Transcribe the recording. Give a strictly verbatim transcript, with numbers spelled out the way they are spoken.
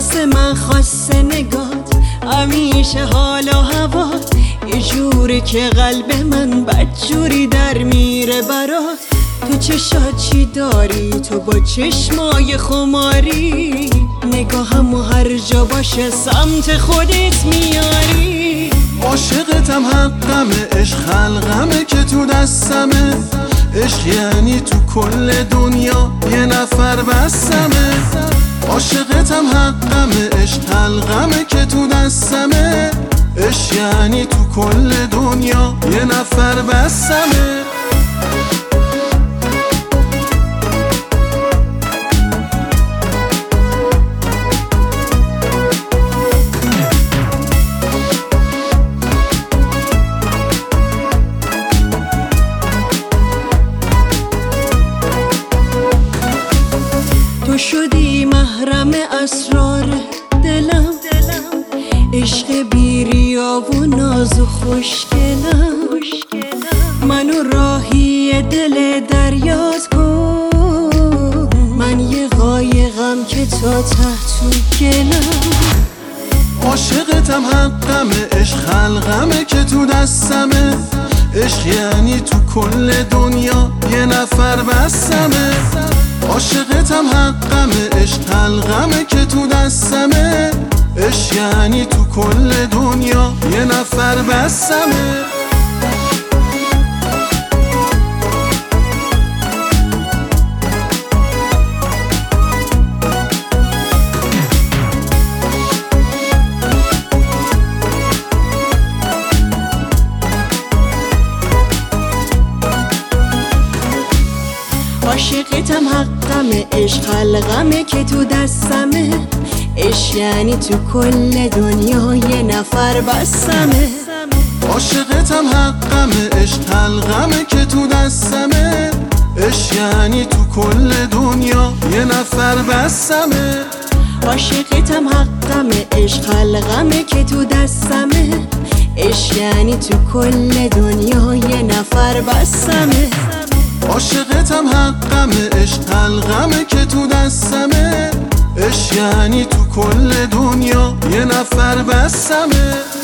واسه من خاصه نگات، همیشه حال و هوات یه جوری که قلب من بدجوری در میره برات. تو چشات چی داری؟ تو با چشمای خماری نگاهم و هر جا باشه سمت خودت میاری. عاشقتم حقمه، عشق خلقمه که تو دستمه، عشق یعنی تو کل دنیا یه نفر بسمه. عاشقتم حقمه، عشق حلقمه که تو دستمه، عشق یعنی تو کل دنیا یه نفر بسمه. تو شدی محرم اسرار دلم، عشق بیریا و ناز و خوشگلم. منو راهی دل دریات کن، من یه قایقم که تا ته تو گلم. عاشقتم حقمه، عشق خلقمه که تو دستمه، عشق یعنی تو کل دنیا یه نفر بسمه. عاشقتم حقمه، عشق حلقمه که تو دستمه، عشق یعنی تو کل دنیا یه نفر بسمه. عاشقتم حقمه، عشق حلقمه که تو دستمه، عشق یعنی تو کل دنیا یه نفر بسمه. عاشقتم حقمه، عشق حلقمه که تو دستمه، عشق یعنی تو کل دنیا یه نفر بسمه. عاشقتم حقمه، عشق حلقمه که تو دستمه، عشق یعنی تو کل دنیا یه نفر بسمه. عاشقتم حقمه، عشق حلقمه که تو دستمه، عشق یعنی تو کل دنیا یه نفر بسمه.